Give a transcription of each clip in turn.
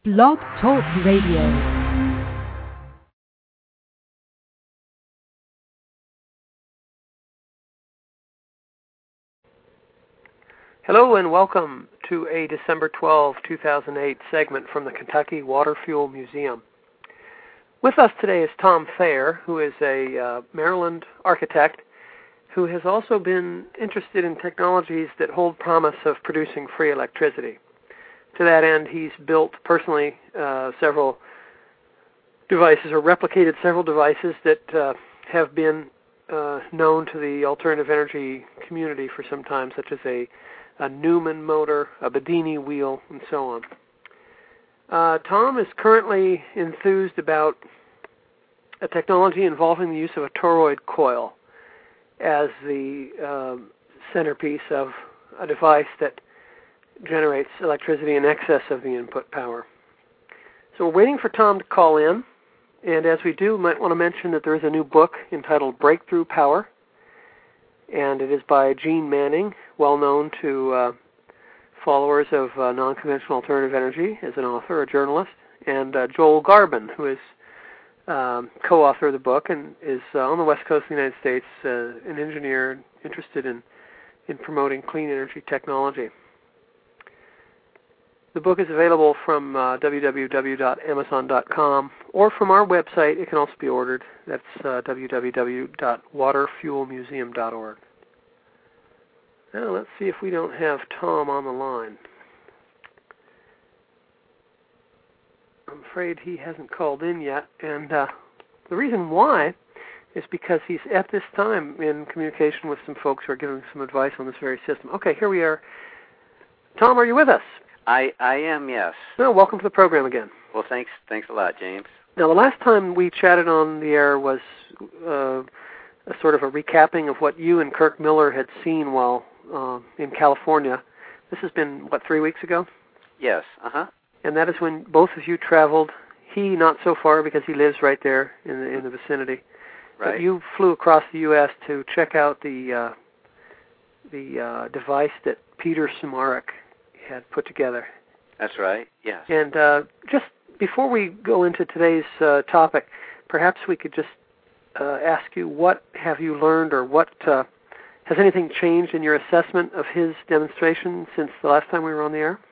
Blog Talk Radio. Hello and welcome to a December 12, 2008 segment from the Kentucky Water Fuel Museum. With us today is Tom Thayer, who is a Maryland architect who has also been interested in technologies that hold promise of producing free electricity. To that end, he's built personally several devices or replicated several devices that have been known to the alternative energy community for some time, such as a Newman motor, a Bedini wheel, and so on. Tom is currently enthused about a technology involving the use of a toroid coil as the centerpiece of a device that generates electricity in excess of the input power. So we're waiting for Tom to call in, and as we do, we might want to mention that there is a new book entitled Breakthrough Power, and it is by Gene Manning, well known to followers of non-conventional alternative energy as an author, a journalist, and Joel Garbin, who is co-author of the book and is on the west coast of the United States, an engineer interested in promoting clean energy technology. The book is available from www.amazon.com or from our website. It can also be ordered. That's www.waterfuelmuseum.org. Now let's see if we don't have Tom on the line. I'm afraid he hasn't called in yet, and the reason why is because he's at this time in communication with some folks who are giving some advice on this very system. Okay, here we are. Tom, are you with us? I am, yes. Well, welcome to the program again. Well, thanks a lot, James. Now, the last time we chatted on the air was a sort of a recapping of what you and Kirk Miller had seen while in California. This has been, 3 weeks ago? Yes, And that is when both of you traveled. He not so far because he lives right there in the vicinity. Right. But you flew across the U.S. to check out the device that Peter Smarek had put together. That's right, yes. And just before we go into today's topic, perhaps we could just ask you, what have you learned, or what has anything changed in your assessment of his demonstration since the last time we were on the air?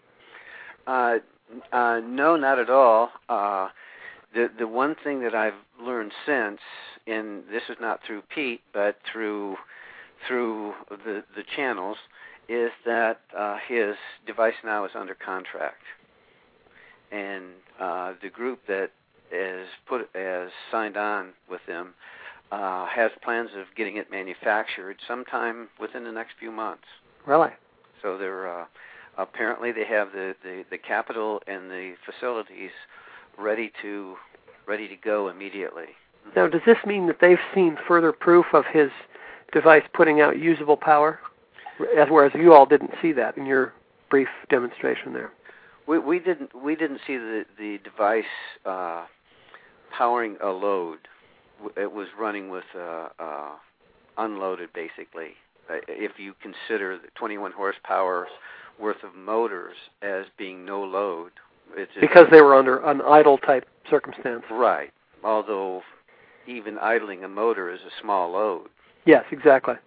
No, not at all. The one thing that I've learned since, and this is not through Pete, but through the channels, is that his device now is under contract, and the group that is signed on with them has plans of getting it manufactured sometime within the next few months. Really? So they're apparently they have the capital and the facilities ready to go immediately. Now, does this mean that they've seen further proof of his device putting out usable power, whereas you all didn't see that in your brief demonstration there? We didn't see the device powering a load. It was running with unloaded, basically. If you consider the 21 horsepower worth of motors as being no load. Because they were under an idle type circumstance. Right. Although even idling a motor is a small load. Yes, exactly.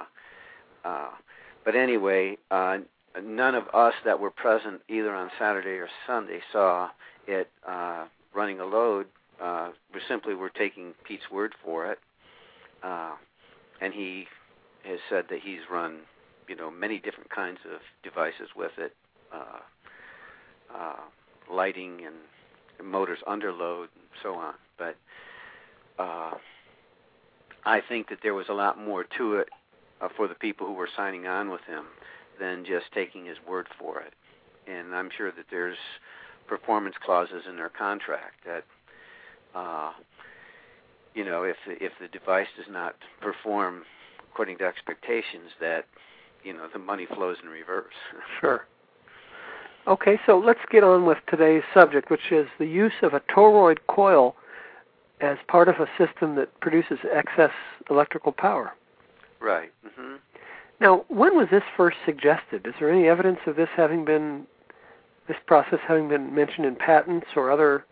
But anyway, none of us that were present either on Saturday or Sunday saw it running a load. We simply were taking Pete's word for it. And he has said that he's run, many different kinds of devices with it, lighting and motors under load and so on. But I think that there was a lot more to it for the people who were signing on with him than just taking his word for it. And I'm sure that there's performance clauses in their contract that, if the device does not perform according to expectations, that, the money flows in reverse. Sure. Okay, so let's get on with today's subject, which is the use of a toroid coil as part of a system that produces excess electrical power. Right. Mm-hmm. Now, when was this first suggested? Is there any evidence of this having been this process having been mentioned in patents or other,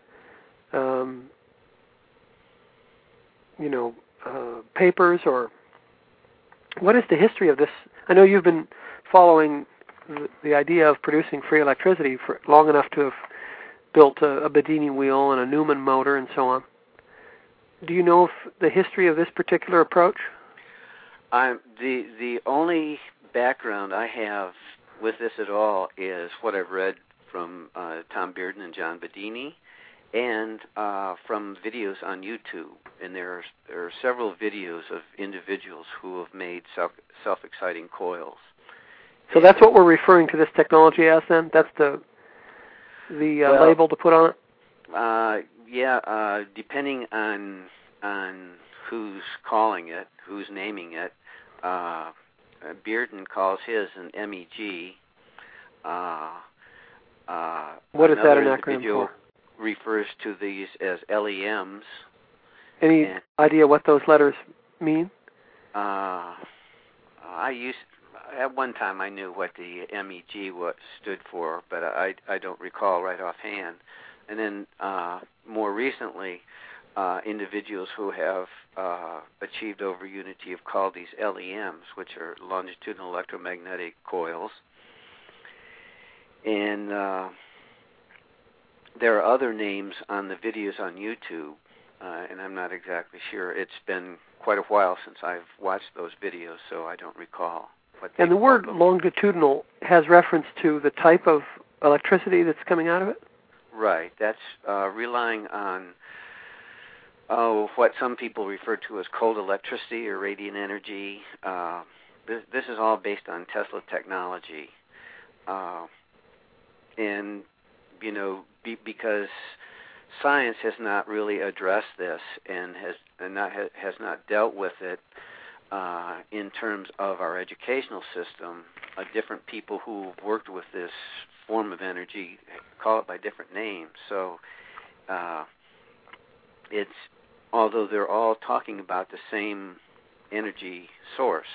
papers, or what is the history of this? I know you've been following the idea of producing free electricity for long enough to have built a Bedini wheel and a Newman motor and so on. Do you know the history of this particular approach? The only background I have with this at all is what I've read from Tom Bearden and John Bedini, and from videos on YouTube. And there are several videos of individuals who have made self-exciting coils. So that's what we're referring to this technology as, then? That's the label to put on it? Depending on who's calling it, who's naming it. Bearden calls his an MEG. What is that an acronym for? Refers to these as LEMs. Any idea what those letters mean? At one time I knew what the MEG stood for, but I don't recall right offhand. And then more recently, individuals who have achieved over unity have called these LEMs, which are longitudinal electromagnetic coils. And there are other names on the videos on YouTube, and I'm not exactly sure. It's been quite a while since I've watched those videos, so I don't recall. And the word longitudinal has reference to the type of electricity that's coming out of it? Right. That's relying on what some people refer to as cold electricity or radiant energy. This is all based on Tesla technology. And, because science has not really addressed this and has not dealt with it in terms of our educational system, different people who've worked with this form of energy call it by different names. So although they're all talking about the same energy source,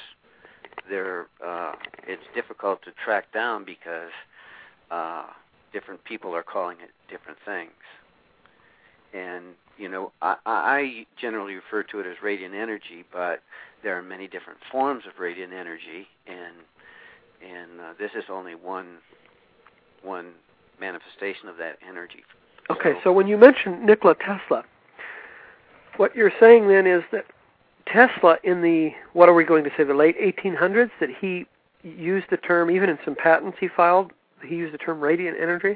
it's difficult to track down because different people are calling it different things. And, I generally refer to it as radiant energy, but there are many different forms of radiant energy, and this is only one manifestation of that energy. Okay, so when you mention Nikola Tesla, what you're saying then is that Tesla in the, what are we going to say, the late 1800s, that he used the term, even in some patents he filed, he used the term radiant energy?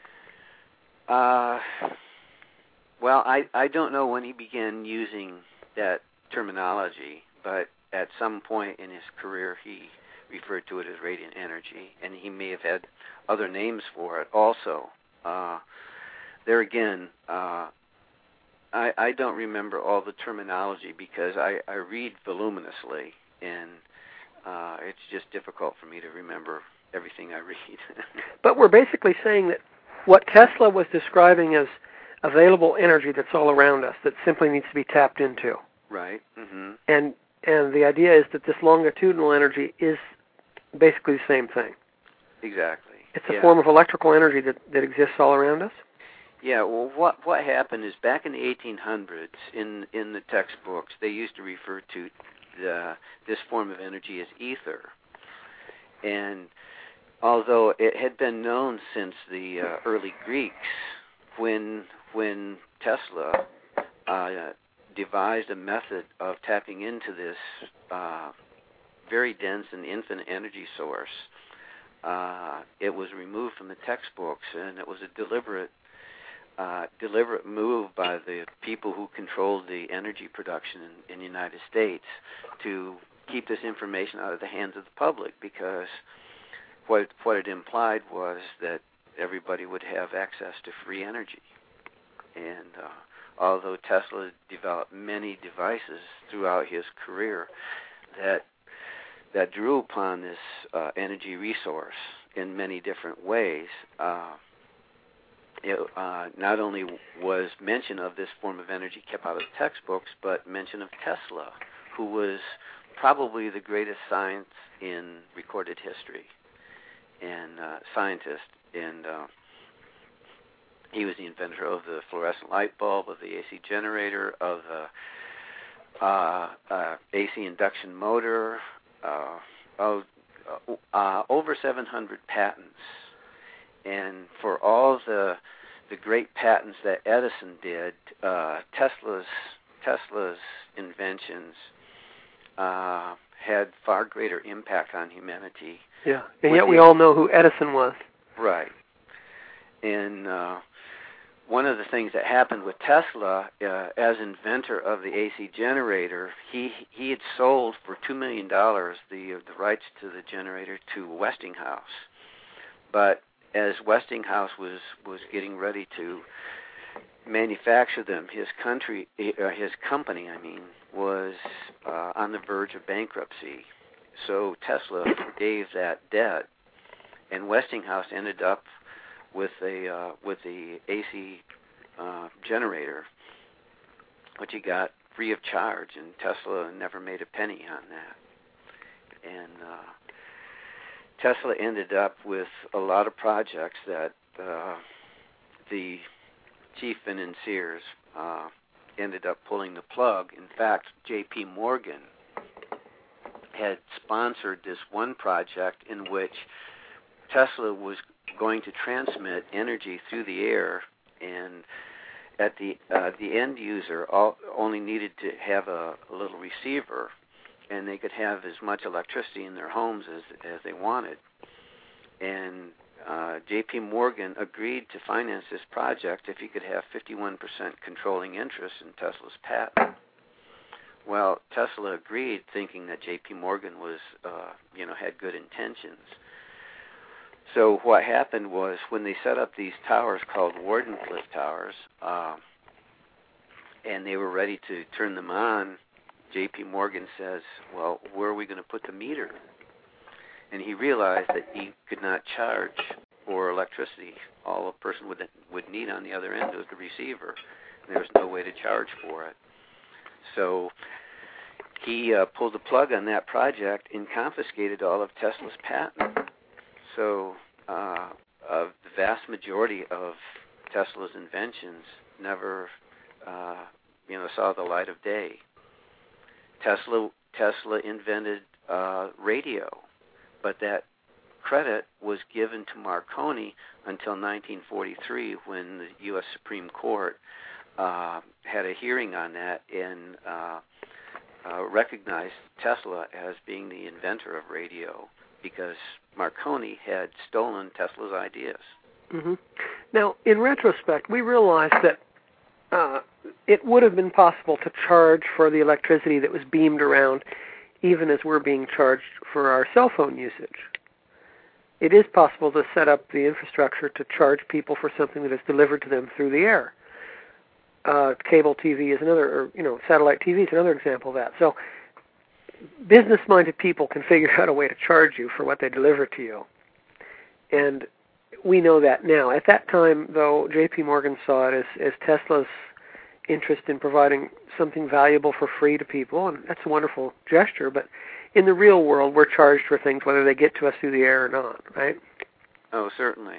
Well, I don't know when he began using that terminology, but at some point in his career he referred to it as radiant energy, and he may have had other names for it also. There again, I don't remember all the terminology because I read voluminously, and it's just difficult for me to remember everything I read. But we're basically saying that what Tesla was describing as available energy that's all around us that simply needs to be tapped into. Right. Mm-hmm. And the idea is that this longitudinal energy is basically the same thing. Exactly. It's a form of electrical energy that exists all around us? Yeah, well, what happened is back in the 1800s, in the textbooks, they used to refer to this form of energy as ether. And although it had been known since the early Greeks, when Tesla devised a method of tapping into this very dense and infinite energy source, it was removed from the textbooks, and it was a deliberate move by the people who controlled the energy production in the United States to keep this information out of the hands of the public, because what it implied was that everybody would have access to free energy. And although Tesla developed many devices throughout his career that drew upon this energy resource in many different ways, not only was mention of this form of energy kept out of the textbooks, but mention of Tesla, who was probably the greatest science in recorded history and scientist. And He was the inventor of the fluorescent light bulb, of the AC generator, of the AC induction motor, over 700 patents. And for all the great patents that Edison did, Tesla's inventions had far greater impact on humanity. Yeah, and yet we all know who Edison was. Right. And one of the things that happened with Tesla, as inventor of the AC generator, he had sold for $2 million the rights to the generator to Westinghouse. But as Westinghouse was getting ready to manufacture them, his company, was on the verge of bankruptcy. So Tesla forgave that debt, and Westinghouse ended up with the AC generator, which he got free of charge, and Tesla never made a penny on that. And Tesla ended up with a lot of projects that the chief financiers ended up pulling the plug. In fact, J.P. Morgan had sponsored this one project in which Tesla was going to transmit energy through the air, and at the end user only needed to have a little receiver, and they could have as much electricity in their homes as they wanted. And J.P. Morgan agreed to finance this project if he could have 51% controlling interest in Tesla's patent. Well, Tesla agreed, thinking that J.P. Morgan was, had good intentions. So what happened was, when they set up these towers called Wardenclyffe Towers, and they were ready to turn them on, J.P. Morgan says, well, where are we going to put the meter? And he realized that he could not charge for electricity. All a person would need on the other end was the receiver. And there was no way to charge for it. So he pulled the plug on that project and confiscated all of Tesla's patents. So the vast majority of Tesla's inventions never, saw the light of day. Tesla invented radio, but that credit was given to Marconi until 1943, when the U.S. Supreme Court had a hearing on that and recognized Tesla as being the inventor of radio, because Marconi had stolen Tesla's ideas. Mm-hmm. Now, in retrospect, we realized that it would have been possible to charge for the electricity that was beamed around, even as we're being charged for our cell phone usage. It is possible to set up the infrastructure to charge people for something that is delivered to them through the air. Cable TV is another, or satellite TV is another example of that. So business-minded people can figure out a way to charge you for what they deliver to you. And we know that now. At that time, though, J.P. Morgan saw it as Tesla's interest in providing something valuable for free to people, and that's a wonderful gesture, but in the real world, we're charged for things whether they get to us through the air or not, right? Oh, certainly.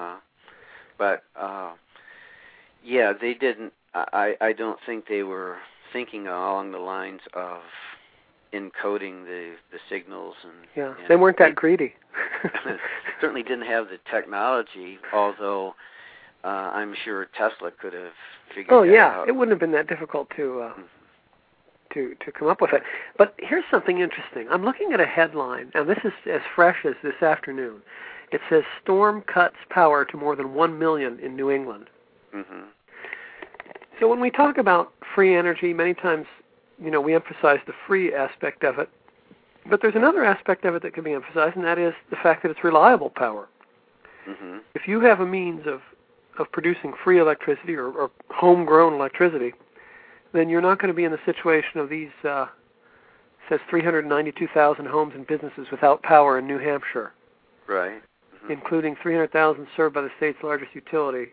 They didn't. I don't think they were thinking along the lines of encoding the signals. And they weren't that greedy. Certainly didn't have the technology, although I'm sure Tesla could have figured that out. It wouldn't have been that difficult to come up with it. But here's something interesting. I'm looking at a headline, and this is as fresh as this afternoon. It says, "Storm cuts power to more than 1 million in New England." Mm-hmm. So when we talk about free energy, many times, we emphasize the free aspect of it. But there's another aspect of it that can be emphasized, and that is the fact that it's reliable power. Mm-hmm. If you have a means of producing free electricity or homegrown electricity, then you're not going to be in the situation of these, says 392,000 homes and businesses without power in New Hampshire. Right. Mm-hmm. Including 300,000 served by the state's largest utility.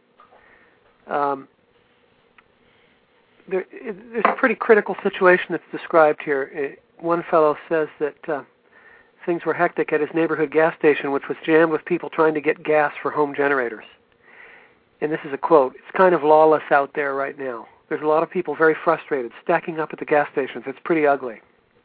There's a pretty critical situation that's described here. One fellow says that things were hectic at his neighborhood gas station, which was jammed with people trying to get gas for home generators. and this is a quote, "It's kind of lawless out there right now. There's a lot of people very frustrated, stacking up at the gas stations. It's pretty ugly."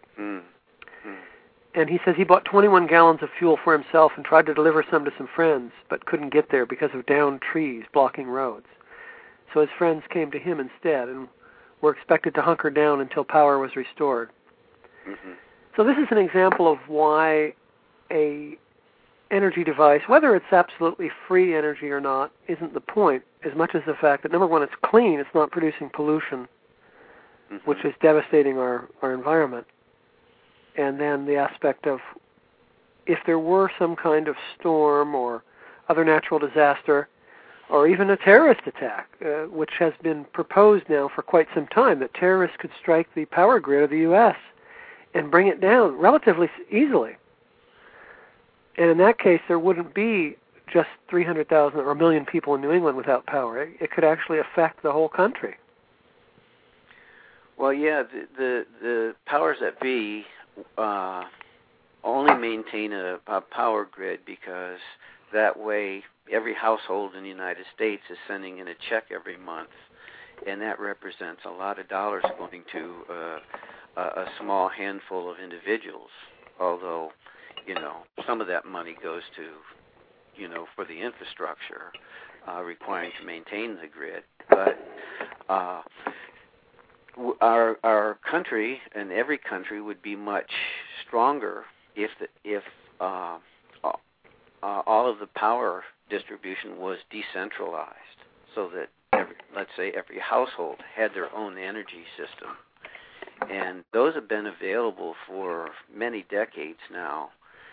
And he says he bought 21 gallons of fuel for himself and tried to deliver some to some friends, but couldn't get there because of downed trees blocking roads. So his friends came to him instead and were expected to hunker down until power was restored. So this is an example of why a energy device, whether it's absolutely free energy or not, isn't the point, as much as the fact that, number one, it's clean, it's not producing pollution, which is devastating our environment. And then the aspect of if there were some kind of storm or other natural disaster, or even a terrorist attack, which has been proposed now for quite some time, that terrorists could strike the power grid of the U.S. and bring it down relatively easily. And in that case, there wouldn't be just 300,000 or a million people in New England without power. It could actually affect the whole country. Well, yeah, the powers that be only maintain a power grid because that way every household in the United States is sending in a check every month, and that represents a lot of dollars going to a small handful of individuals, although, some of that money goes to, for the infrastructure requiring to maintain the grid. But our country and every country would be much stronger if all of the power distribution was decentralized, so that every household had their own energy system, and those have been available for many decades now.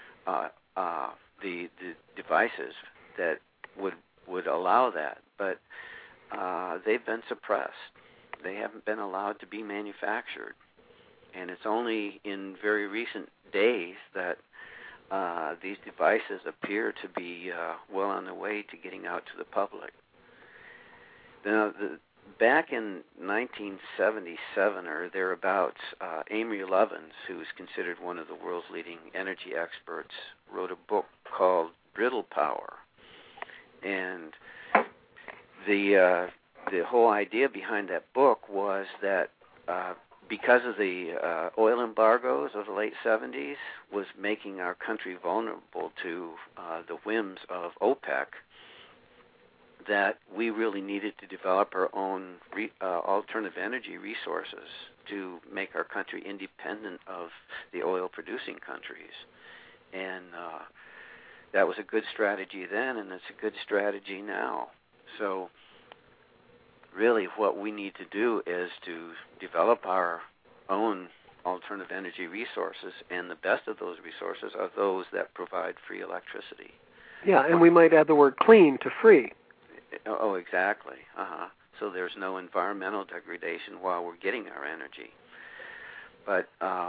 The devices that would allow that, but they've been suppressed. They haven't been allowed to be manufactured. And it's only in very recent days that these devices appear to be well on the way to getting out to the public. Now, back in 1977 or thereabouts, Amory Lovins, who is considered one of the world's leading energy experts, wrote a book called Brittle Power. And the whole idea behind that book was that because of the oil embargoes of the late 70s was making our country vulnerable to the whims of OPEC, that we really needed to develop our own alternative energy resources to make our country independent of the oil-producing countries. And that was a good strategy then, and it's a good strategy now. So really what we need to do is to develop our own alternative energy resources, and the best of those resources are those that provide free electricity. Yeah, and we might add the word clean to free. Oh, exactly. So there's no environmental degradation while we're getting our energy. But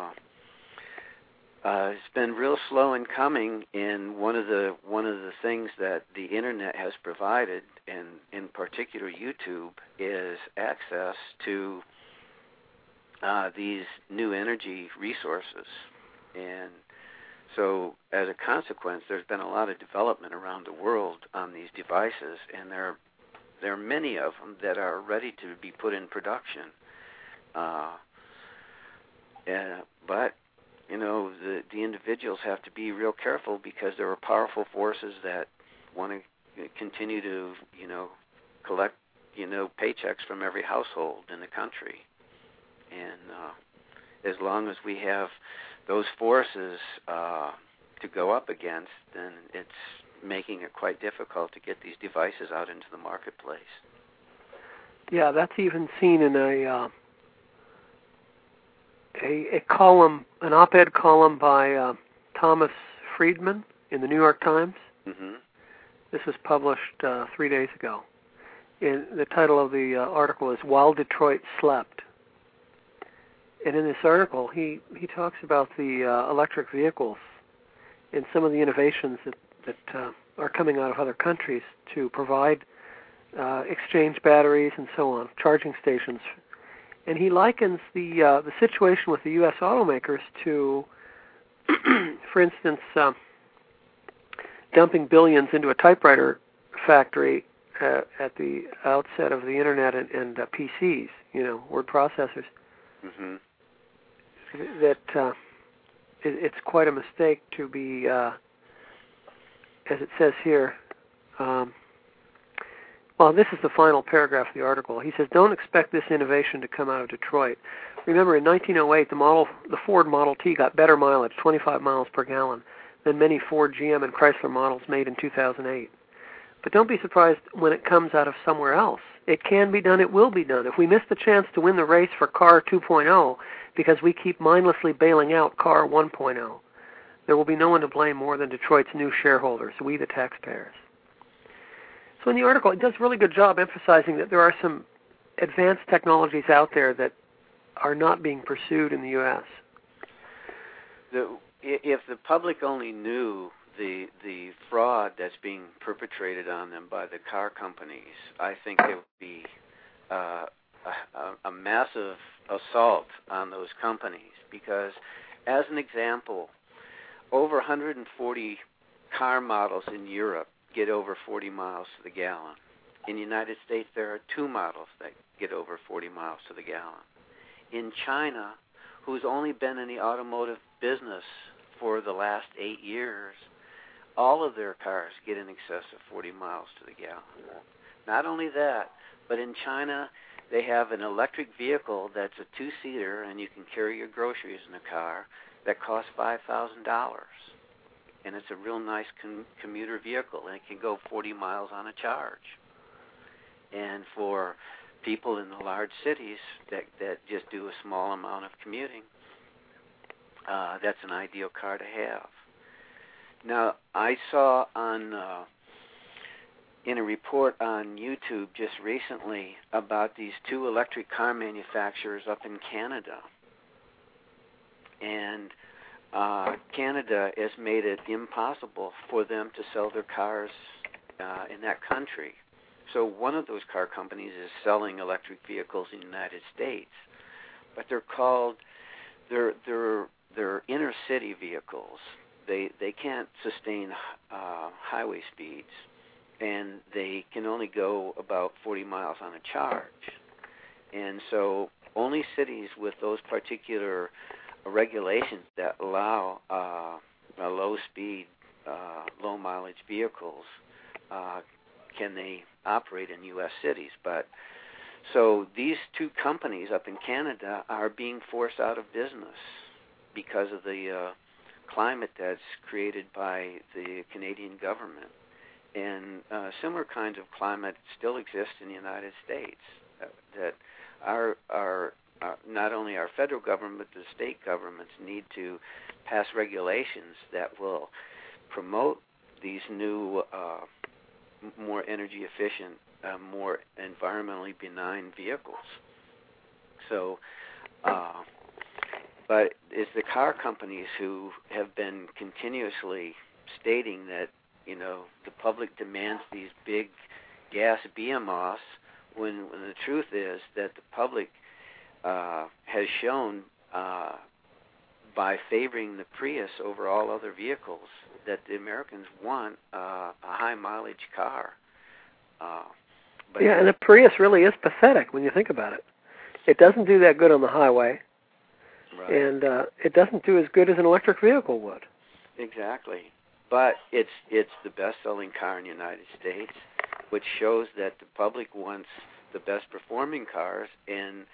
it's been real slow in coming, and one of the things that the internet has provided, and in particular YouTube, is access to these new energy resources. And so as a consequence, there's been a lot of development around the world on these devices, and there are many of them that are ready to be put in production. But the individuals have to be real careful, because there are powerful forces that want to continue to collect paychecks from every household in the country. And as long as we have those forces to go up against, then it's making it quite difficult to get these devices out into the marketplace. Yeah, that's even seen in a column, an op-ed column by Thomas Friedman in the New York Times. Mm-hmm. This was published 3 days ago. The title of the article is "While Detroit Slept." And in this article, he talks about the electric vehicles and some of the innovations that are coming out of other countries to provide exchange batteries and so on, charging stations. And he likens the situation with the U.S. automakers to, for instance, dumping billions into a typewriter factory at the outset of the internet and PCs, word processors. Mm-hmm. That it's quite a mistake to be, as it says here. Well, this is the final paragraph of the article. He says, "Don't expect this innovation to come out of Detroit. Remember, in 1908, the Ford Model T got better mileage, 25 miles per gallon, than many Ford, GM, and Chrysler models made in 2008. But don't be surprised when it comes out of somewhere else. It can be done. It will be done. If we miss the chance to win the race for Car 2.0 because we keep mindlessly bailing out Car 1.0, there will be no one to blame more than Detroit's new shareholders, we the taxpayers." So in the article, it does a really good job emphasizing that there are some advanced technologies out there that are not being pursued in the U.S. If the public only knew the fraud that's being perpetrated on them by the car companies, I think it would be a massive assault on those companies. Because, as an example, over 140 car models in Europe get over 40 miles to the gallon. In the United States, there are 2 models that get over 40 miles to the gallon. In China, who's only been in the automotive business for the last 8 years, all of their cars get in excess of 40 miles to the gallon. Not only that, but in China, they have an electric vehicle that's a 2-seater, and you can carry your groceries in a car, that costs $5,000. And it's a real nice commuter vehicle, and it can go 40 miles on a charge. And for people in the large cities that just do a small amount of commuting, that's an ideal car to have. Now, I saw in a report on YouTube just recently about these 2 electric car manufacturers up in Canada. And Canada has made it impossible for them to sell their cars in that country. So one of those car companies is selling electric vehicles in the United States, but they're called they're inner city vehicles. They can't sustain highway speeds, and they can only go about 40 miles on a charge. And so only cities with those particular regulations that allow low-speed, low-mileage vehicles can they operate in U.S. cities. But so these 2 companies up in Canada are being forced out of business because of the climate that's created by the Canadian government. And similar kinds of climate still exist in the United States that are not only our federal government, but the state governments need to pass regulations that will promote these new, more energy efficient, more environmentally benign vehicles. So, but it's the car companies who have been continuously stating that, the public demands these big gas behemoths, when the truth is that the public has shown by favoring the Prius over all other vehicles that the Americans want a high mileage car. And the Prius really is pathetic when you think about it. It doesn't do that good on the highway, right. And it doesn't do as good as an electric vehicle would. Exactly. But it's the best-selling car in the United States, which shows that the public wants the best performing cars, and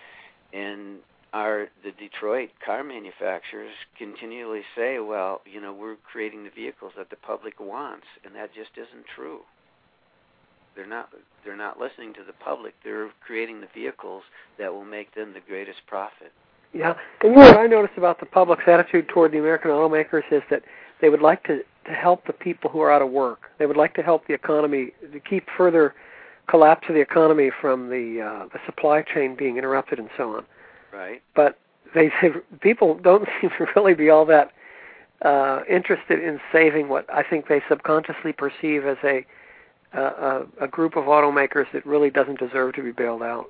the Detroit car manufacturers continually say, well, we're creating the vehicles that the public wants, and that just isn't true. They're not listening to the public. They're creating the vehicles that will make them the greatest profit. Yeah, and what I noticed about the public's attitude toward the American automakers is that they would like to help the people who are out of work. They would like to help the economy, to keep further collapse of the economy from the supply chain being interrupted and so on. Right. But they say people don't seem to really be all that interested in saving what I think they subconsciously perceive as a group of automakers that really doesn't deserve to be bailed out.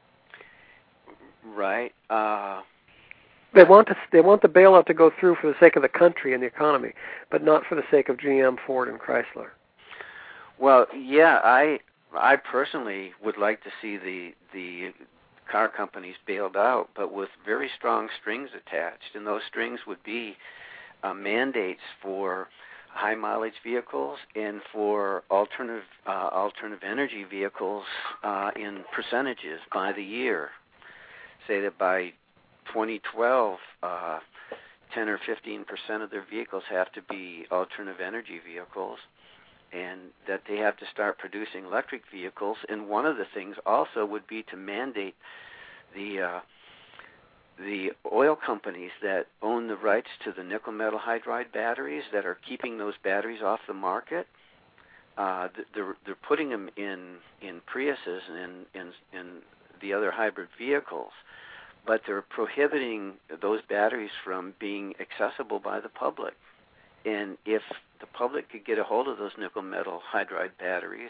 Right. They want the bailout to go through for the sake of the country and the economy, but not for the sake of GM, Ford, and Chrysler. Well, yeah, I personally would like to see the car companies bailed out, but with very strong strings attached, and those strings would be mandates for high mileage vehicles and for alternative energy vehicles in percentages by the year. Say that by 2012, 10 or 15% of their vehicles have to be alternative energy vehicles, and that they have to start producing electric vehicles. And one of the things also would be to mandate the oil companies that own the rights to the nickel metal hydride batteries that are keeping those batteries off the market. They're putting them in Priuses and in the other hybrid vehicles, but they're prohibiting those batteries from being accessible by the public. And if the public could get a hold of those nickel metal hydride batteries,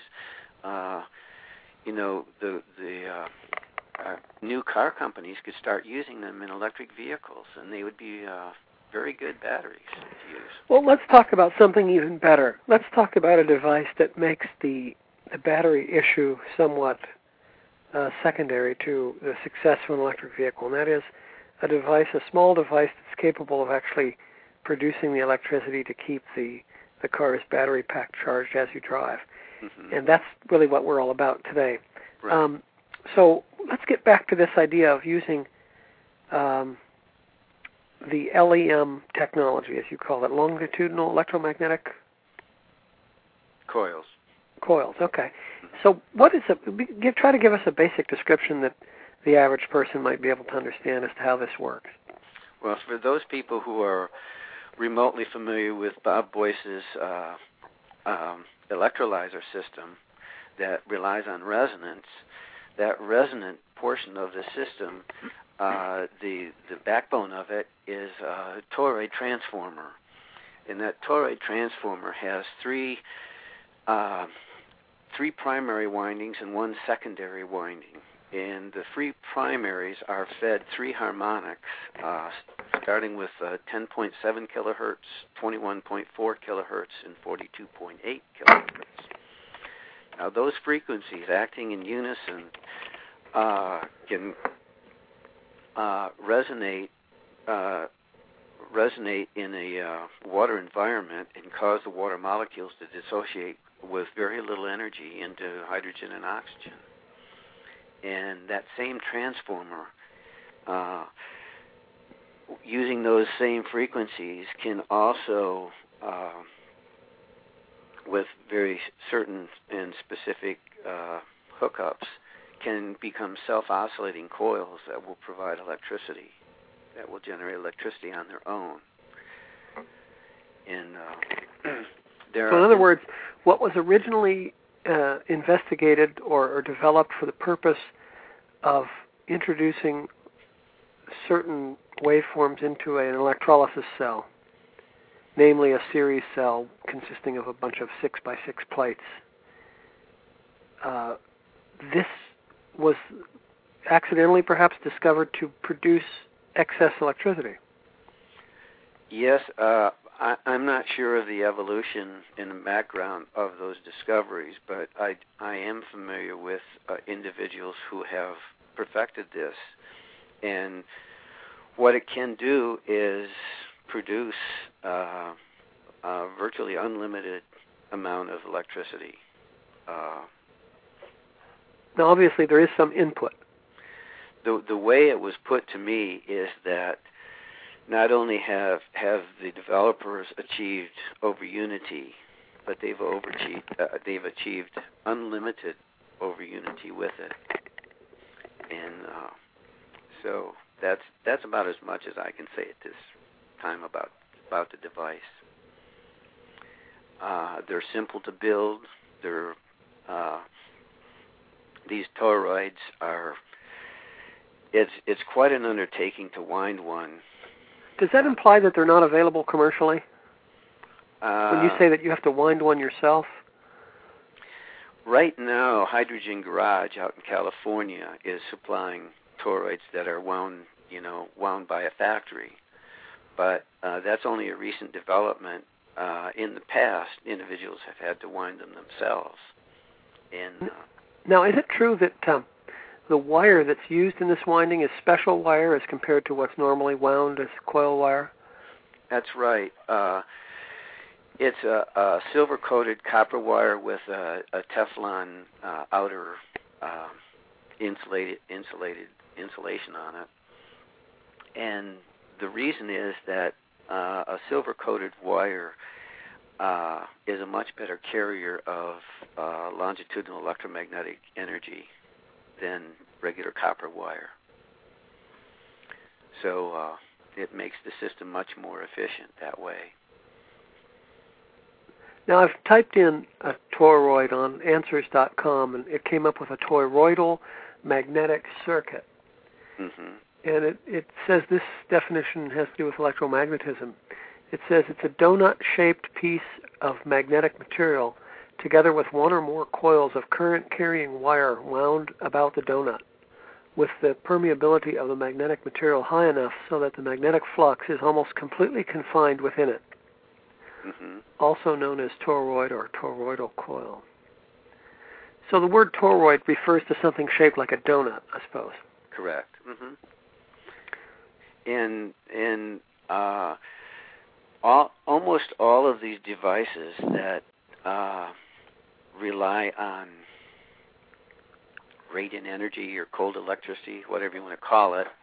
new car companies could start using them in electric vehicles, and they would be very good batteries to use. Well, let's talk about something even better. Let's talk about a device that makes the battery issue somewhat secondary to the success of an electric vehicle, and that is a small device that's capable of actually producing the electricity to keep the car's battery pack charged as you drive. Mm-hmm. And that's really what we're all about today. Right. So let's get back to this idea of using the LEM technology, as you call it, longitudinal electromagnetic coils. Coils, okay. So what is it? Try to give us a basic description that the average person might be able to understand as to how this works. Well, for those people who are remotely familiar with Bob Boyce's electrolyzer system that relies on resonance, that resonant portion of the system, the backbone of it is a toroid transformer. And that toroid transformer has three primary windings and one secondary winding. And the three primaries are fed three harmonics, starting with 10.7 kilohertz, 21.4 kilohertz, and 42.8 kilohertz. Now, those frequencies acting in unison can resonate in a water environment and cause the water molecules to dissociate with very little energy into hydrogen and oxygen. And that same transformer, using those same frequencies, can also, with very certain and specific hookups, can become self-oscillating coils that will provide electricity, that will generate electricity on their own. And so in other words, what was originally investigated or developed for the purpose of introducing certain waveforms into an electrolysis cell, namely a series cell consisting of a bunch of 6x6 plates, this was accidentally perhaps discovered to produce excess electricity. Yes, I'm not sure of the evolution in the background of those discoveries, but I am familiar with individuals who have perfected this. And what it can do is produce a virtually unlimited amount of electricity. Now, obviously, there is some input. The way it was put to me is that not only have the developers achieved over unity, but they've achieved unlimited over unity with it, and so that's about as much as I can say at this time about the device. They're simple to build. These toroids are. It's quite an undertaking to wind one. Does that imply that they're not available commercially? When you say that you have to wind one yourself? Right now, Hydrogen Garage out in California is supplying toroids that are wound by a factory. But that's only a recent development. In the past, individuals have had to wind them themselves. And Now, is it true that the wire that's used in this winding is special wire as compared to what's normally wound as coil wire? That's right. It's a silver-coated copper wire with a Teflon outer insulation on it. And the reason is that a silver-coated wire is a much better carrier of longitudinal electromagnetic energy than regular copper wire. So it makes the system much more efficient that way. Now, I've typed in a toroid on answers.com, and it came up with a toroidal magnetic circuit. Mm-hmm. And it says this definition has to do with electromagnetism. It says it's a donut-shaped piece of magnetic material together with one or more coils of current-carrying wire wound about the donut, with the permeability of the magnetic material high enough so that the magnetic flux is almost completely confined within it, also known as toroid or toroidal coil. So the word toroid refers to something shaped like a donut, I suppose. Correct. Mm-hmm. And almost all of these devices that rely on radiant energy or cold electricity, whatever you want to call it,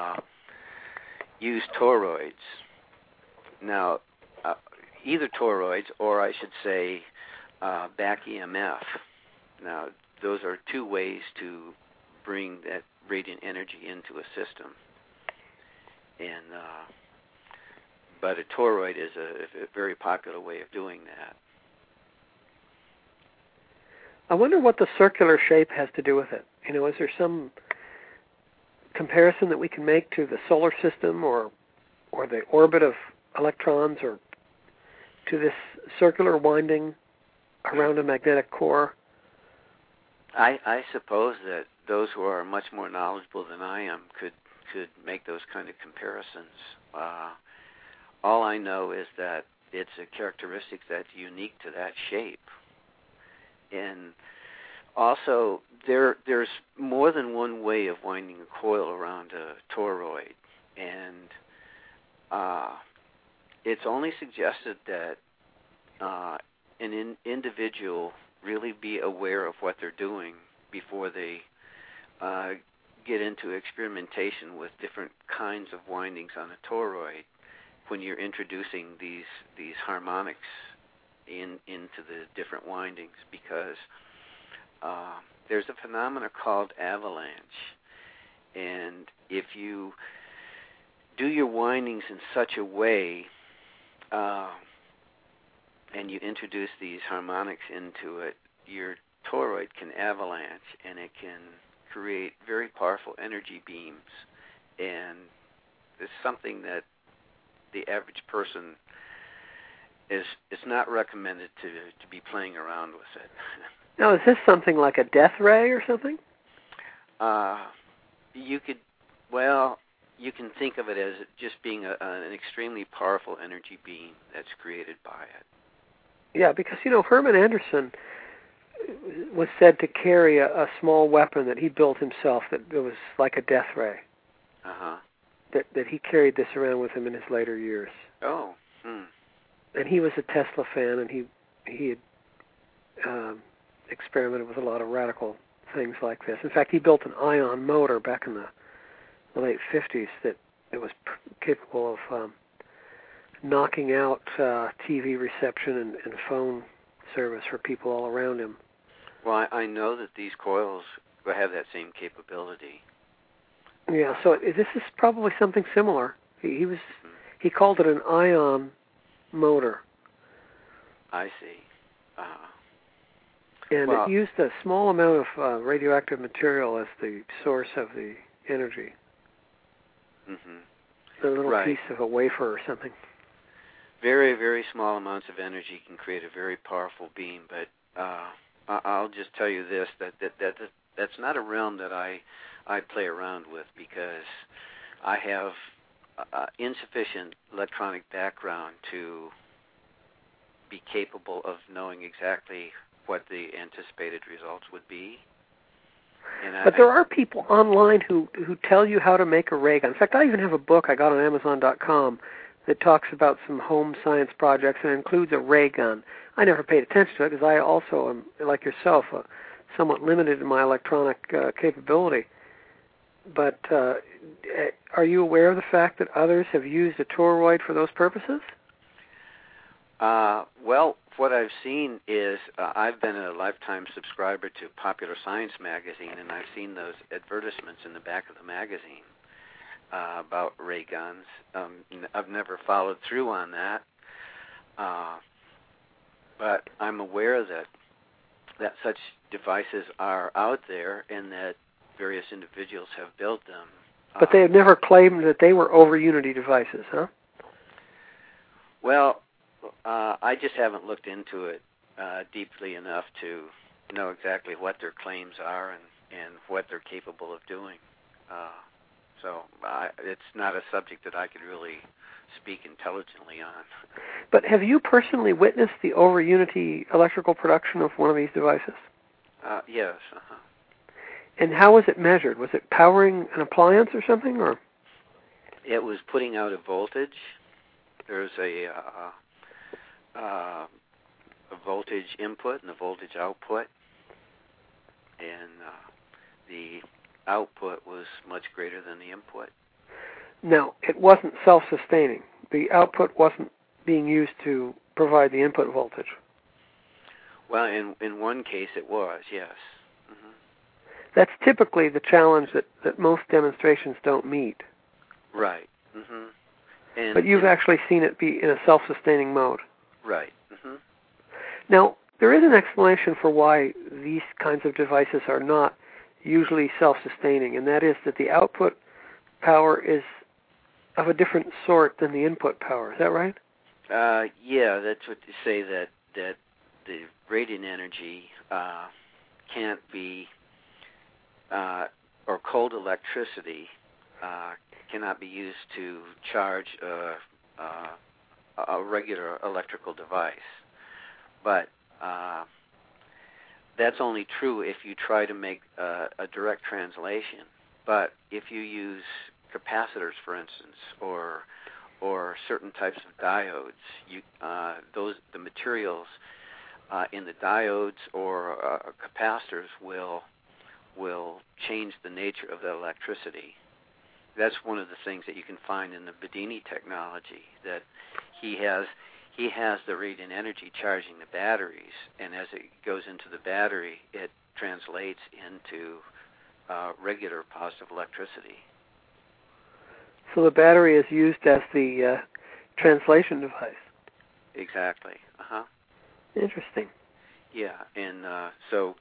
use toroids. Now, either toroids or I should say back EMF. Now, those are two ways to bring that radiant energy into a system. And but a toroid is a very popular way of doing that. I wonder what the circular shape has to do with it. You know, is there some comparison that we can make to the solar system or the orbit of electrons or to this circular winding around a magnetic core? I suppose that those who are much more knowledgeable than I am could make those kind of comparisons. All I know is that it's a characteristic that's unique to that shape. And also, there's more than one way of winding a coil around a toroid. And it's only suggested that an individual really be aware of what they're doing before they get into experimentation with different kinds of windings on a toroid when you're introducing these harmonics into the different windings, because there's a phenomenon called avalanche. And if you do your windings in such a way and you introduce these harmonics into it, your toroid can avalanche, and it can create very powerful energy beams. And it's something that the average person it's not recommended to be playing around with it. Now, is this something like a death ray or something? You can think of it as just being an extremely powerful energy beam that's created by it. Yeah, because, you know, Herman Anderson was said to carry a small weapon that he built himself that was like a death ray. Uh-huh. That he carried this around with him in his later years. Oh. And he was a Tesla fan, and he had experimented with a lot of radical things like this. In fact, he built an ion motor back in the late 50s that was capable of knocking out TV reception and phone service for people all around him. Well, I know that these coils have that same capability. Yeah, so this is probably something similar. He called it an ion motor. I see. And it used a small amount of radioactive material as the source of the energy. A little piece of a wafer or something. Very, very small amounts of energy can create a very powerful beam, but I'll just tell you this, that's not a realm that I play around with, because I have insufficient electronic background to be capable of knowing exactly what the anticipated results would be. But there are people online who tell you how to make a ray gun. In fact, I even have a book I got on Amazon.com that talks about some home science projects and includes a ray gun. I never paid attention to it because I also am, like yourself, somewhat limited in my electronic capability. But are you aware of the fact that others have used a toroid for those purposes? Well, what I've seen is I've been a lifetime subscriber to Popular Science magazine, and I've seen those advertisements in the back of the magazine about ray guns. I've never followed through on that, but I'm aware that such devices are out there and that various individuals have built them. But they have never claimed that they were over-unity devices, huh? Well, I just haven't looked into it deeply enough to know exactly what their claims are and what they're capable of doing. So it's not a subject that I could really speak intelligently on. But have you personally witnessed the over-unity electrical production of one of these devices? Yes. And how was it measured? Was it powering an appliance or something, or? It was putting out a voltage. There's a voltage input and a voltage output, and the output was much greater than the input. Now, it wasn't self-sustaining. The output wasn't being used to provide the input voltage. Well, in one case it was, yes. Mm-hmm. That's typically the challenge that most demonstrations don't meet. Right. Mm-hmm. But you've actually seen it be in a self-sustaining mode. Right. Mm-hmm. Now, there is an explanation for why these kinds of devices are not usually self-sustaining, and that is that the output power is of a different sort than the input power. Is that right? Yeah, that's what they say, that the radiant energy can't be, or cold electricity cannot be used to charge a regular electrical device. But that's only true if you try to make a direct translation. But if you use capacitors, for instance, or certain types of diodes, the materials in the diodes or capacitors will change the nature of the electricity. That's one of the things that you can find in the Bedini technology, that he has the radiant energy charging the batteries, and as it goes into the battery, it translates into regular positive electricity. So the battery is used as the translation device. Exactly. Uh-huh. Interesting. Yeah, and so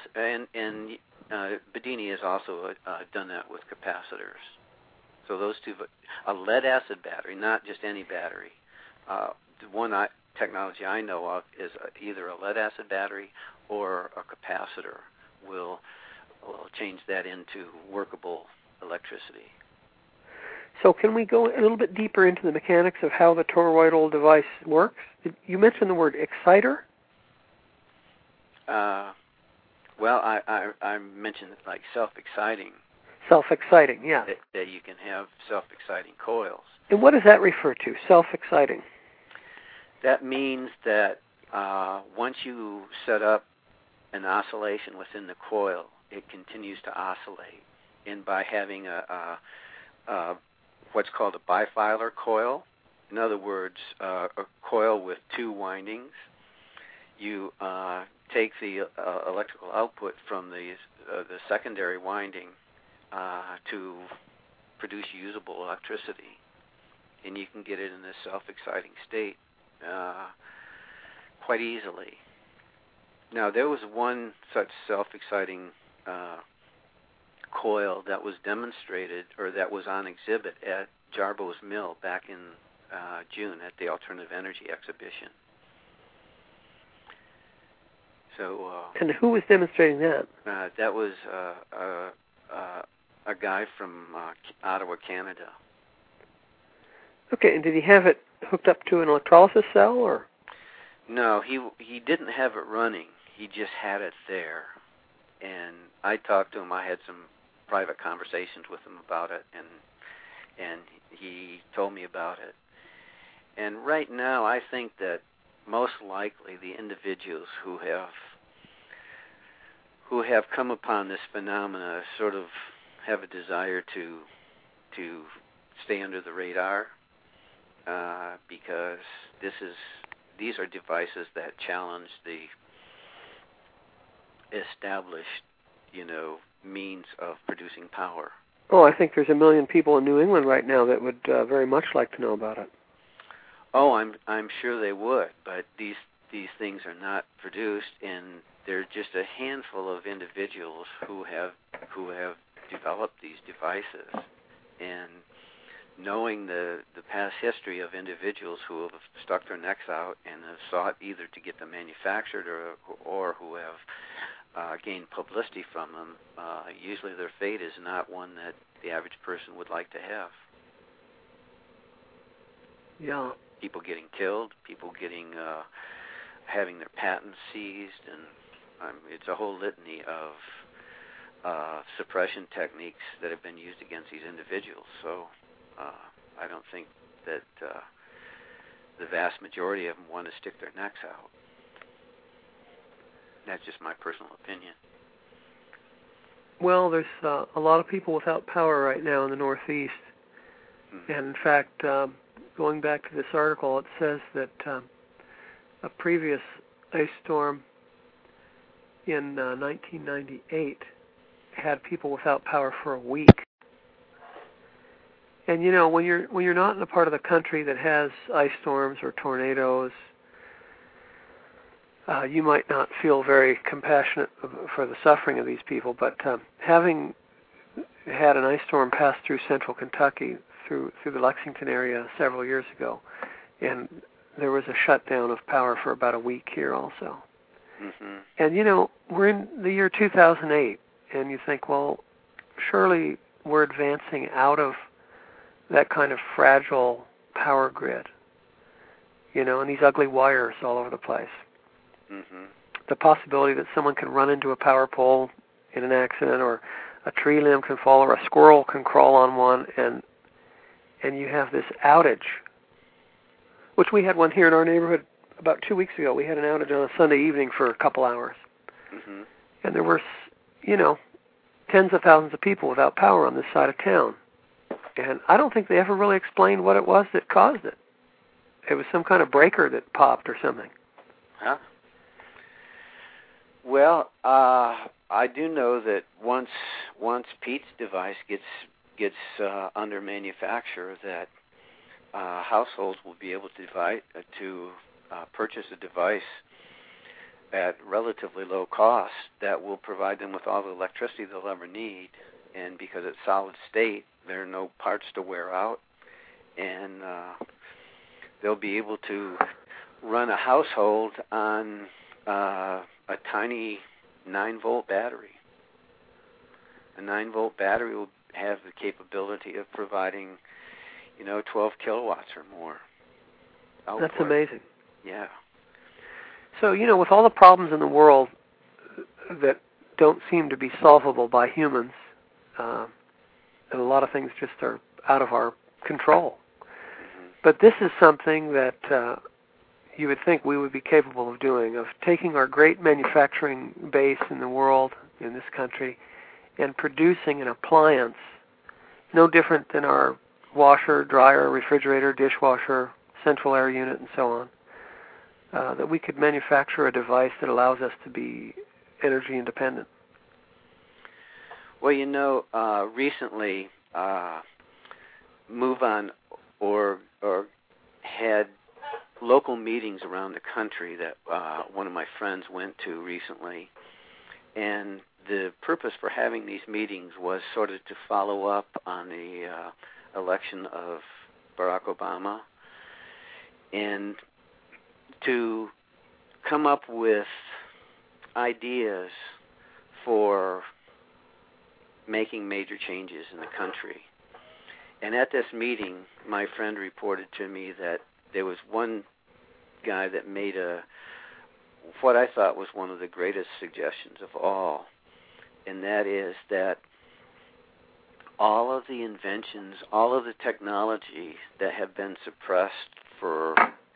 Bedini has also done that with capacitors. So those two, a lead-acid battery, not just any battery. The one technology I know of is either a lead-acid battery or a capacitor will change that into workable electricity. So can we go a little bit deeper into the mechanics of how the toroidal device works? You mentioned the word exciter? Well, I mentioned like self-exciting. Self-exciting, yeah. That you can have self-exciting coils. And what does that refer to, self-exciting? That means that once you set up an oscillation within the coil, it continues to oscillate. And by having a what's called a bifilar coil, in other words, a coil with two windings, you take the electrical output from the secondary winding to produce usable electricity, and you can get it in this self-exciting state quite easily. Now, there was one such self-exciting coil that was demonstrated, or that was on exhibit at Jarbo's Mill back in June at the Alternative Energy Exhibition. So. And who was demonstrating that? That was a guy from Ottawa, Canada. Okay, and did he have it hooked up to an electrolysis cell, or? No, he didn't have it running. He just had it there. And I talked to him. I had some private conversations with him about it, and he told me about it. And right now, I think that most likely the individuals who have come upon this phenomena sort of have a desire to stay under the radar, because these are devices that challenge the established, means of producing power. Oh, I think there's 1 million people in New England right now that would very much like to know about it. Oh, I'm sure they would, but these things are not produced, and they're just a handful of individuals who have developed these devices. And knowing the past history of individuals who have stuck their necks out and have sought either to get them manufactured or who have gained publicity from them, usually their fate is not one that the average person would like to have. Yeah. People getting killed, people getting having their patents seized, and it's a whole litany of suppression techniques that have been used against these individuals. So I don't think that the vast majority of them want to stick their necks out. That's just my personal opinion. Well, there's a lot of people without power right now in the Northeast. Mm-hmm. And in fact, going back to this article, it says that a previous ice storm in 1998 had people without power for a week. And when you're not in a part of the country that has ice storms or tornadoes, you might not feel very compassionate for the suffering of these people. But having had an ice storm pass through central Kentucky, through the Lexington area several years ago, and there was a shutdown of power for about a week here also. Mm-hmm. And we're in the year 2008, and you think, well, surely we're advancing out of that kind of fragile power grid, and these ugly wires all over the place. Mm-hmm. The possibility that someone can run into a power pole in an accident, or a tree limb can fall, or a squirrel can crawl on one, and you have this outage, which we had one here in our neighborhood about 2 weeks ago. We had an outage on a Sunday evening for a couple hours. Mm-hmm. And there were, tens of thousands of people without power on this side of town. And I don't think they ever really explained what it was that caused it. It was some kind of breaker that popped or something. Huh? Well, I do know that once Pete's device gets under manufacture, that households will be able to purchase a device at relatively low cost that will provide them with all the electricity they'll ever need. And because it's solid state, there are no parts to wear out, and they'll be able to run a household on a tiny 9-volt battery. A 9-volt battery will have the capability of providing, 12 kilowatts or more output. That's amazing. Yeah. So, with all the problems in the world that don't seem to be solvable by humans, and a lot of things just are out of our control. Mm-hmm. But this is something that you would think we would be capable of doing, of taking our great manufacturing base in the world, in this country, and producing an appliance no different than our washer, dryer, refrigerator, dishwasher, central air unit, and so on, that we could manufacture a device that allows us to be energy independent. Well, recently, MoveOn.org had local meetings around the country that one of my friends went to recently, and the purpose for having these meetings was sort of to follow up on the election of Barack Obama and to come up with ideas for making major changes in the country. And at this meeting, my friend reported to me that there was one guy that made what I thought was one of the greatest suggestions of all. and that is that all of the inventions, all of the technology that have been suppressed for,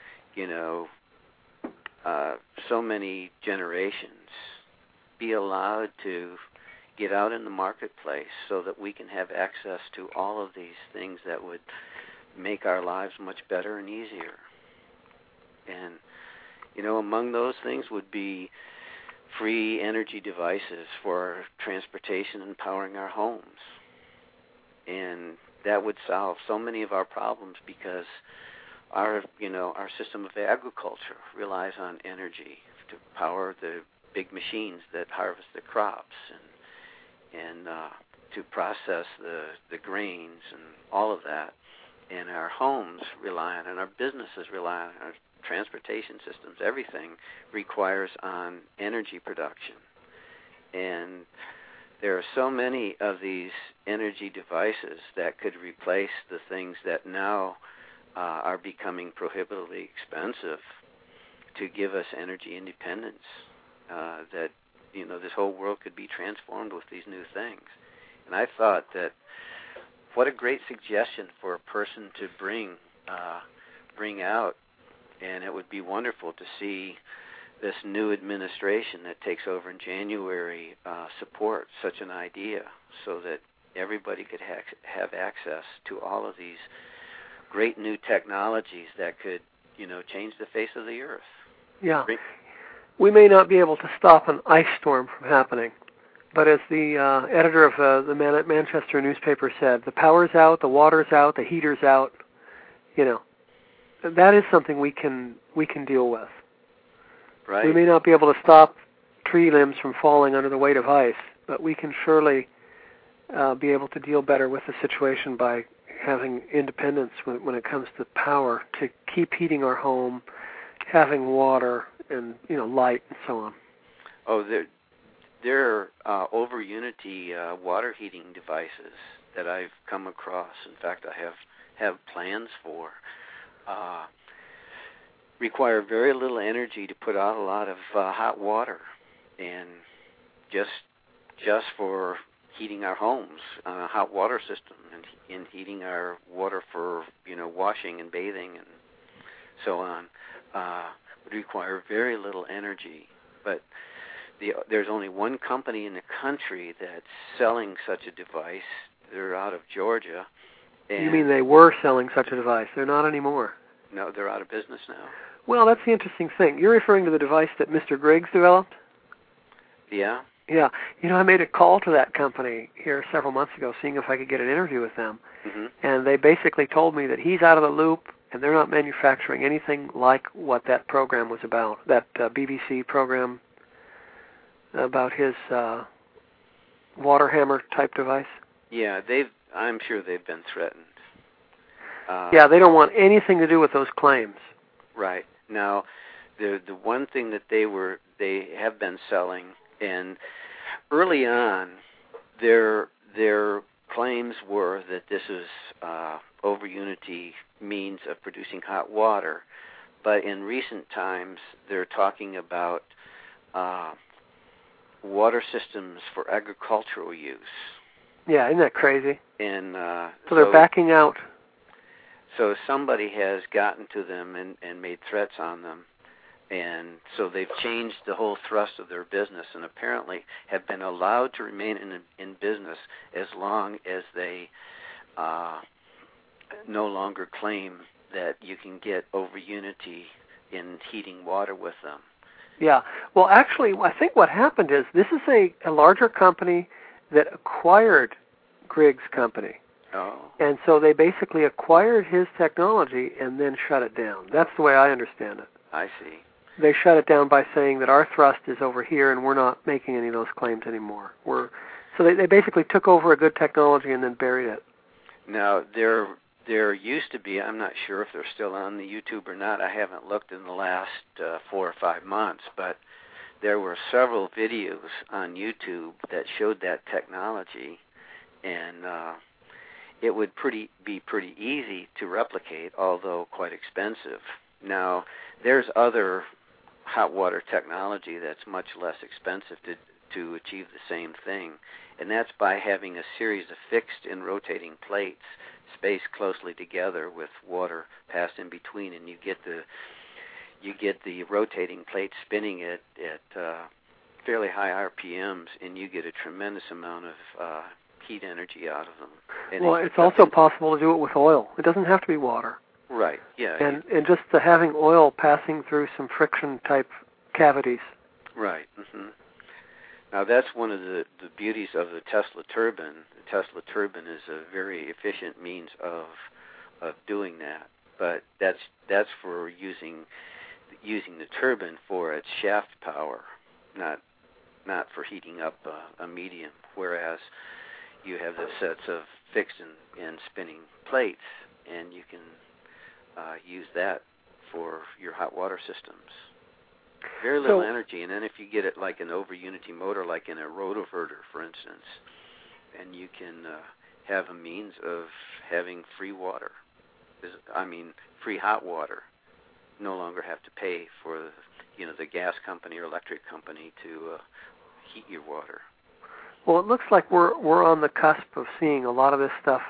so many generations, be allowed to get out in the marketplace so that we can have access to all of these things that would make our lives much better and easier. And, among those things would be free energy devices for transportation and powering our homes. And that would solve so many of our problems because our system of agriculture relies on energy to power the big machines that harvest the crops and to process the grains and all of that. And our homes rely on, and our businesses rely on, our transportation systems, everything requires on energy production. And there are so many of these energy devices that could replace the things that now are becoming prohibitively expensive to give us energy independence, that this whole world could be transformed with these new things. And I thought that what a great suggestion for a person to bring out, and it would be wonderful to see this new administration that takes over in January support such an idea so that everybody could have access to all of these great new technologies that could, change the face of the earth. Yeah. We may not be able to stop an ice storm from happening, but as the editor of the Manchester newspaper said, the power's out, the water's out, the heater's out. That is something we can deal with. Right. We may not be able to stop tree limbs from falling under the weight of ice, but we can surely be able to deal better with the situation by having independence when it comes to power to keep heating our home, having water and light and so on. Oh, there are over Unity water heating devices that I've come across. In fact, I have plans for. Require very little energy to put out a lot of hot water, and just for heating our homes on a hot water system, and in heating our water for washing and bathing and so on, would require very little energy. But there's only one company in the country that's selling such a device. They're out of Georgia. You mean they were selling such a device? They're not anymore. No, they're out of business now. Well, that's the interesting thing. You're referring to the device that Mr. Griggs developed? Yeah. Yeah. I made a call to that company here several months ago, seeing if I could get an interview with them. Mm-hmm. And they basically told me that he's out of the loop, and they're not manufacturing anything like what that program was about, that BBC program about his water hammer type device. Yeah, I'm sure they've been threatened. Yeah, they don't want anything to do with those claims. Right. Now, the one thing that they have been selling, and early on, their claims were that this is over Unity means of producing hot water, but in recent times they're talking about water systems for agricultural use. Yeah, isn't that crazy? And so they're backing out. So somebody has gotten to them and made threats on them, and so they've changed the whole thrust of their business, and apparently have been allowed to remain in business as long as they no longer claim that you can get over Unity in heating water with them. Yeah. Well, actually, I think what happened is this is a larger company that acquired Griggs' company. Oh. And so they basically acquired his technology and then shut it down. That's the way I understand it. I see. They shut it down by saying that our thrust is over here and we're not making any of those claims anymore. So they basically took over a good technology and then buried it. Now, there used to be, I'm not sure if they're still on the YouTube or not, I haven't looked in the last 4 or 5 months, but there were several videos on YouTube that showed that technology, and it would be pretty easy to replicate, although quite expensive. Now, there's other hot water technology that's much less expensive to achieve the same thing, and that's by having a series of fixed and rotating plates spaced closely together with water passed in between, and you get the rotating plate spinning at fairly high RPMs, and you get a tremendous amount of heat energy out of them. And well, it's also possible to do it with oil. It doesn't have to be water. Right, yeah. And just having oil passing through some friction-type cavities. Right. Mm-hmm. Now, that's one of the beauties of the Tesla turbine. The Tesla turbine is a very efficient means of doing that. But that's for using the turbine for its shaft power, not for heating up a medium. Whereas you have the sets of fixed and spinning plates, and you can use that for your hot water systems. Very little energy, and then if you get it like an over-unity motor, like in a rotoverter, for instance, and you can have a means of having free water. Free hot water. No longer have to pay for the gas company or electric company to heat your water. Well, it looks like we're on the cusp of seeing a lot of this stuff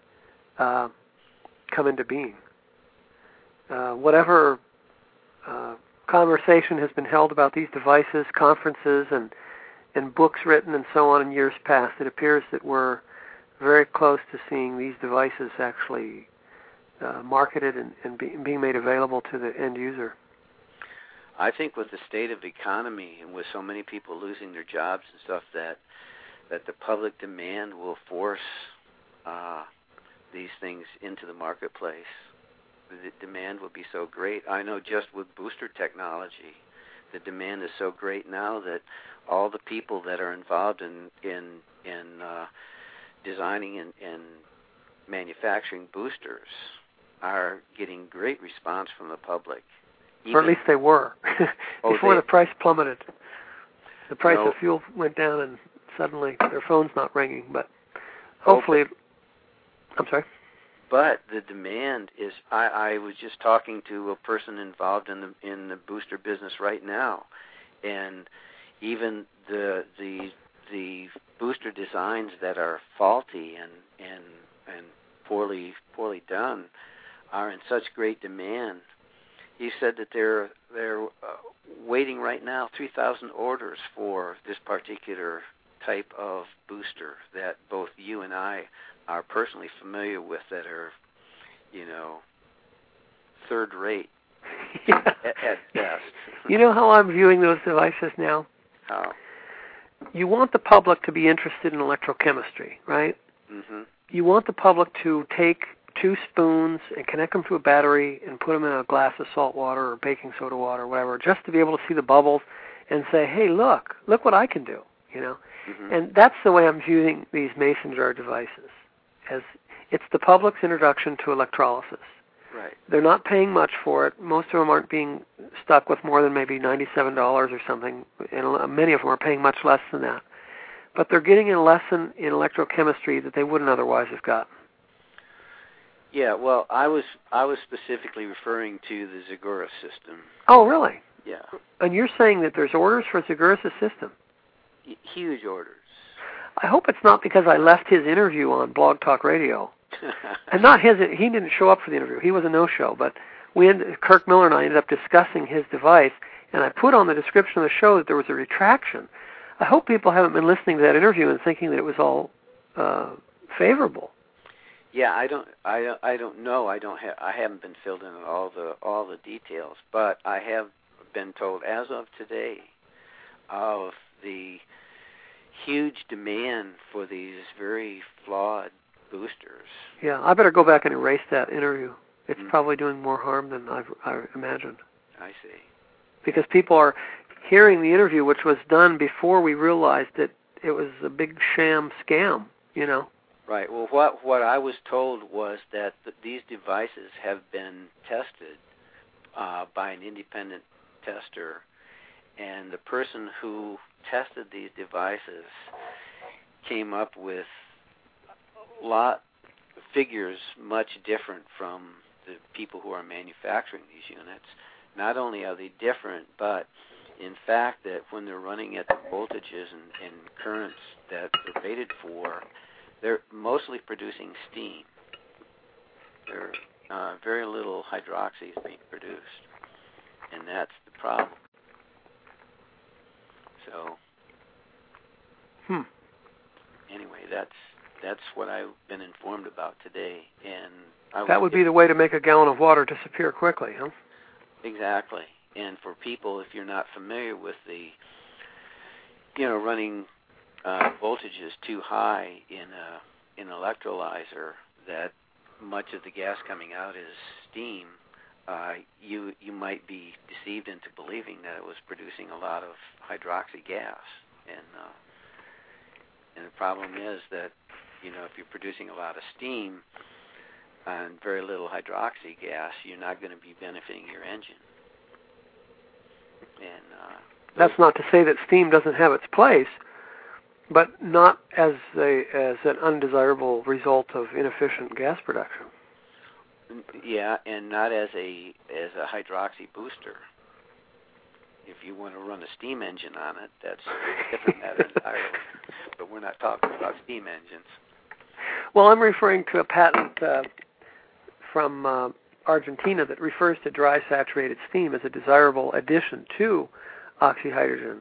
come into being. Whatever conversation has been held about these devices, conferences, and books written and so on in years past, it appears that we're very close to seeing these devices actually marketed and being made available to the end user. I think with the state of the economy and with so many people losing their jobs and stuff, that the public demand will force these things into the marketplace. The demand will be so great. I know just with booster technology, the demand is so great now that all the people that are involved in designing and manufacturing boosters are getting great response from the public. Or at least they were. Before the price plummeted. The price of fuel went down and suddenly their phone's not ringing. But hopefully... I'm sorry? But the demand is... I was just talking to a person involved in the booster business right now, and even the booster designs that are faulty and poorly done are in such great demand. He said that they're waiting right now 3,000 orders for this particular type of booster that both you and I are personally familiar with, that are, third rate at best. You know how I'm viewing those devices now? How? You want the public to be interested in electrochemistry, right? Mm-hmm. You want the public to take 2 spoons and connect them to a battery and put them in a glass of salt water or baking soda water or whatever, just to be able to see the bubbles and say, hey, look what I can do, Mm-hmm. And that's the way I'm viewing these mason jar devices, as it's the public's introduction to electrolysis. Right. They're not paying much for it. Most of them aren't being stuck with more than maybe $97 or something, and many of them are paying much less than that. But they're getting a lesson in electrochemistry that they wouldn't otherwise have gotten. Yeah, well, I was specifically referring to the Zagura system. Oh, really? Yeah. And you're saying that there's orders for Zagura's system? Huge orders. I hope it's not because I left his interview on Blog Talk Radio. And not his, he didn't show up for the interview. He was a no-show. But Kirk Miller and I ended up discussing his device, and I put on the description of the show that there was a retraction. I hope people haven't been listening to that interview and thinking that it was all favorable. Yeah, I don't know. I haven't been filled in on all the details, but I have been told as of today of the huge demand for these very flawed boosters. Yeah, I better go back and erase that interview. It's probably doing more harm than I imagined. I see. Because people are hearing the interview, which was done before we realized that it was a big sham scam, Right. Well, what I was told was that these devices have been tested by an independent tester, and the person who tested these devices came up with figures much different from the people who are manufacturing these units. Not only are they different, but in fact, that when they're running at the voltages and currents that they're rated for, they're mostly producing steam. Very little hydroxy is being produced, and that's the problem. So, anyway, that's what I've been informed about today, and that would be the way to make a gallon of water disappear quickly, huh? Exactly. And for people, if you're not familiar with the, running voltages too high in an electrolyzer, that much of the gas coming out is steam, you might be deceived into believing that it was producing a lot of hydroxy gas, and the problem is that if you're producing a lot of steam and very little hydroxy gas, you're not going to be benefiting your engine. And that's not to say that steam doesn't have its place, but not as an undesirable result of inefficient gas production. Yeah, and not as a hydroxy booster. If you want to run a steam engine on it, that's a different matter entirely. But we're not talking about steam engines. Well, I'm referring to a patent from Argentina that refers to dry saturated steam as a desirable addition to oxyhydrogen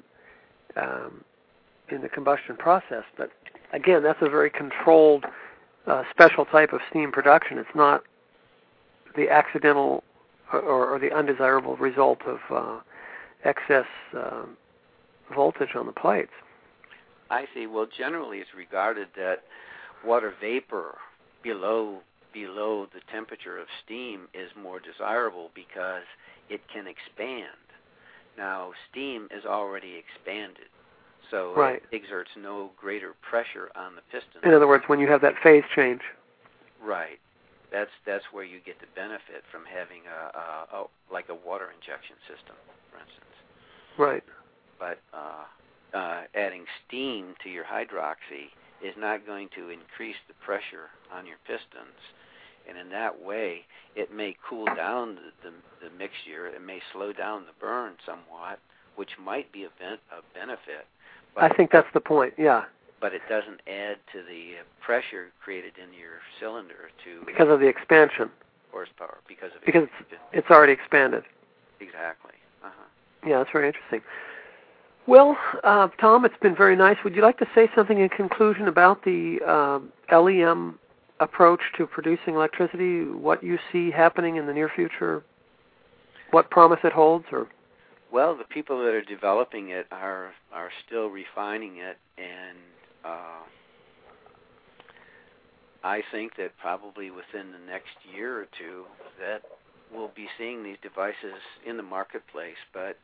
in the combustion process. But again, that's a very controlled, special type of steam production. It's not the accidental or the undesirable result of excess voltage on the plates. I see. Well, generally it's regarded that water vapor below the temperature of steam is more desirable because it can expand. Now, steam is already expanded, so right. It exerts no greater pressure on the piston. In other words, when you have that phase change. Right. That's where you get the benefit from having like a water injection system, for instance. Right. But adding steam to your hydroxy is not going to increase the pressure on your pistons, and in that way, it may cool down the mixture. It may slow down the burn somewhat, which might be a benefit. But I think that's the point. Yeah. But it doesn't add to the pressure created in your cylinder because of the expansion horsepower. Because it's already expanded. Exactly. Yeah, that's very interesting. Well, Tom, it's been very nice. Would you like to say something in conclusion about the LEM approach to producing electricity, what you see happening in the near future, what promise it holds? Or well, the people that are developing it are still refining it, and I think that probably within the next year or two that we'll be seeing these devices in the marketplace, but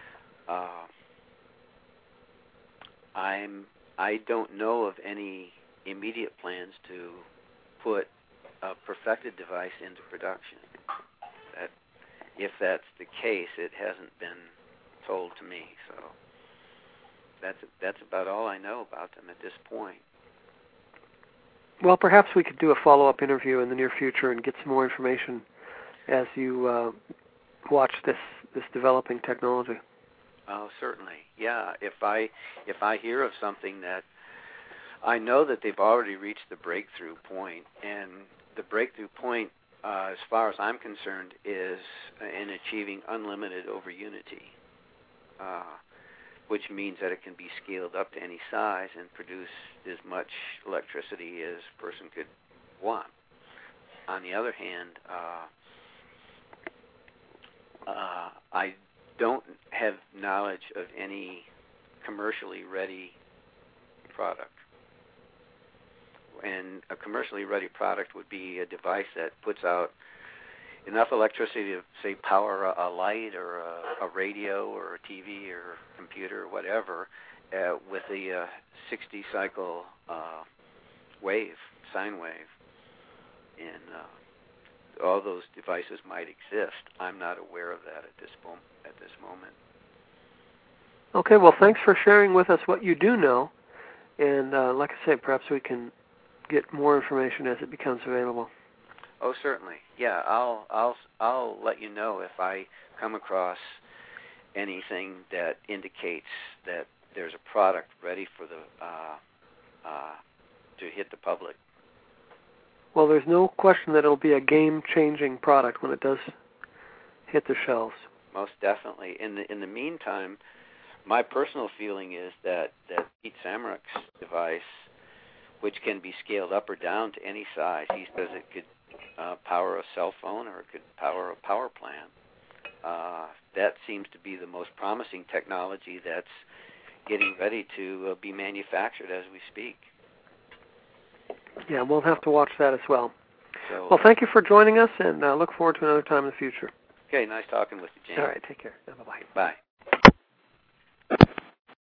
I don't know of any immediate plans to put a perfected device into production. That, if that's the case, it hasn't been told to me. So that's about all I know about them at this point. Well, perhaps we could do a follow-up interview in the near future and get some more information as you watch this developing technology. Oh, certainly. Yeah, if I hear of something that I know that they've already reached the breakthrough point, and the breakthrough point, as far as I'm concerned, is in achieving unlimited over unity, which means that it can be scaled up to any size and produce as much electricity as a person could want. On the other hand, I don't have knowledge of any commercially ready product. And a commercially ready product would be a device that puts out enough electricity to, say, power a light or a radio or a TV or computer or whatever with a 60-cycle sine wave. And all those devices might exist. I'm not aware of that at this moment. Okay, well, thanks for sharing with us what you do know. And like I say, perhaps we can get more information as it becomes available. Oh, certainly. Yeah, I'll let you know if I come across anything that indicates that there's a product ready for the to hit the public. Well, there's no question that it'll be a game-changing product when it does hit the shelves. Most definitely. In the meantime, my personal feeling is that Pete Samarek's device, which can be scaled up or down to any size, he says it could power a cell phone or it could power a power plant. That seems to be the most promising technology that's getting ready to be manufactured as we speak. Yeah, we'll have to watch that as well. So, well, thank you for joining us, and look forward to another time in the future. Okay, nice talking with you, James. All right, take care. Bye-bye. Bye.